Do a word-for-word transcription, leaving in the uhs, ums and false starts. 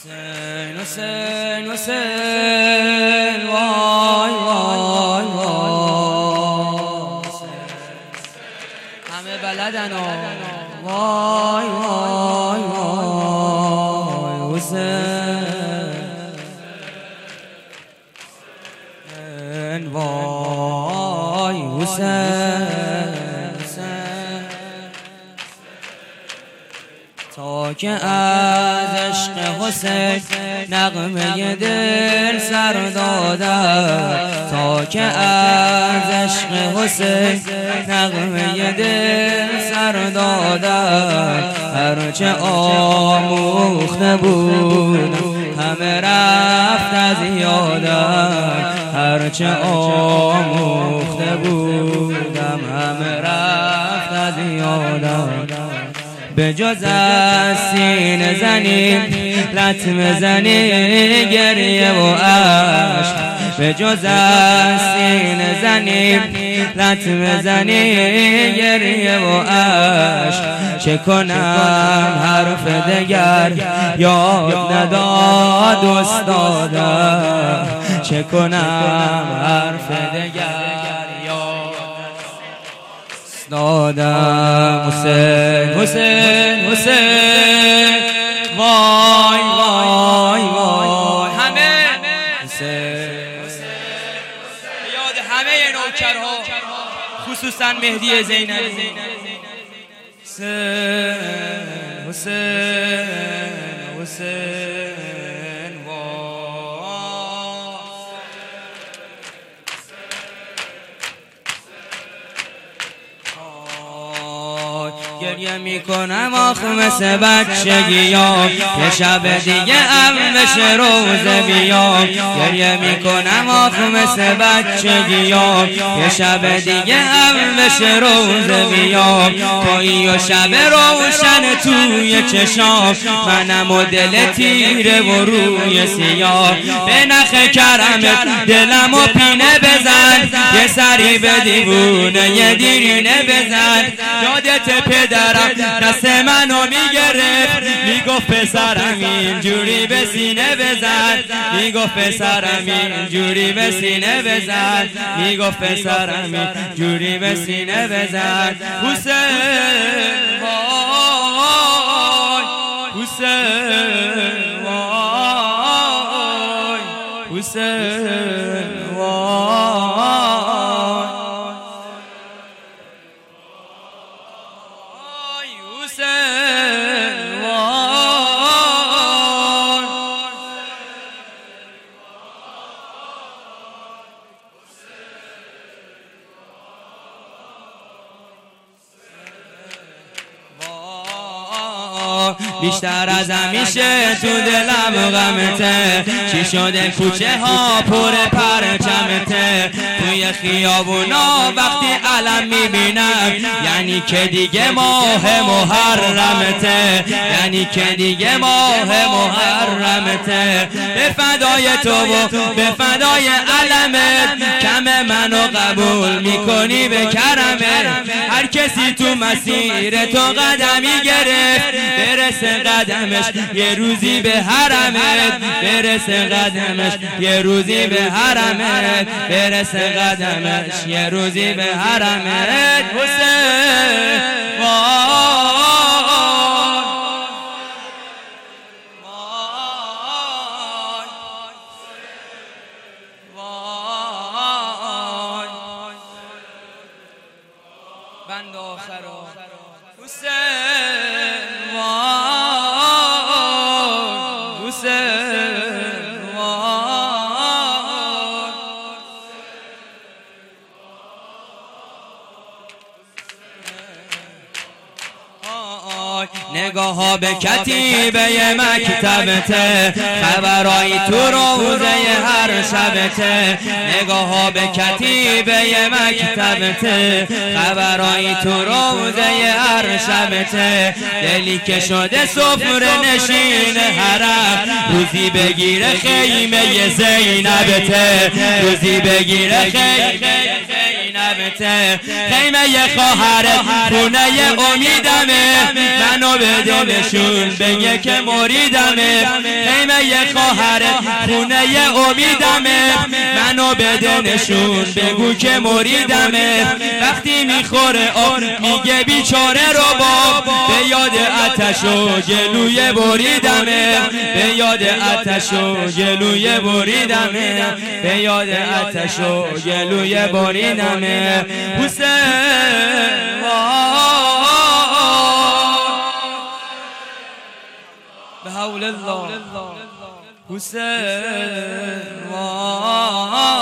حسین حسین حسین وای وای وای همه بلدن وای وای وای حسین وای حسین تا که از عشق حسین نغمه دل سر دادم، تا که از عشق حسین نغمه دل سر دادم، هرچه آموخته بودم همه رفت از یادم، هرچه آموخته بودم همه رفت از یادم. به جز از سینه زنی لطمه زنی گریه و عشق، به جز از سینه زنی لطمه زنی گریه و عشق، چه کنم حرف دگر یاد نداد استادم، چه کنم حرف دگر دادم. حسین حسین حسین وای وای وای همه حسین یاد همه نوکرها خصوصا مهدی زینبی. حسین حسین حسین گریه میکنم آخ مثل بچگیام، یه شب دیگه هم بشه روز بیام. گریه میکنم آخ مثل بچگیام، یه شب دیگه هم بشه روز بیام. پایی و شب روشن توی چشام، منم و دل تیره و روی سیاه. به نخ کرمت دلم و پینه بزن، یه سری به دیوونه یه دیرینه بزن. یادت پدرم دست منو میگرفت، میگفت پسرم اینجوری به سینه بزن، میگفت پسرم اینجوری به سینه بزن، میگفت پسرم اینجوری به سینه بزن. حسین وای حسین وای حسین وای بیشتر از همیشه تو دلم غمته، چی شده کوچه ها پر پرچمته. توی خیابونا وقتی علم میبینم یعنی که دیگه ماه محرمته، یعنی که دیگه ماه محرمته. به فدای تو و به فدای علمت کم منو قبول میکنی به کرمت. هر کسی تو مسیر تو قدمی گرفت، برسه قدمش یه روزی به حرمت، برسه قدمش یه روزی به حرمت، برسه قدمش یه روزی به حرمت. حسین وای وای بند آخر حسین وای حسین وای نگاه ها به کتیبه مکتبته، خبرایی تو روزه هر شبته. نگاه ها به کتیبه مکتبته، خبرایی تو روزه هر شبته. دلی که شده سفره نشین حرم، روزی بگیره خیمه زینبته، روزی بگیره خیمه زینبته. لبته خیمه خواهرت خونه امیدمه منو بده نشون بگه که مریدمه خیمه خواهرت خونه امیدمه منو بده نشون بگو که مریدمه وقتی میخوره آب میگه بیچاره رو باب به یاد آتش و گلوی بریدمه به یاد آتش و گلوی بریدمه به یاد آتش و گلوی بریدمه حسین به حول الله حسین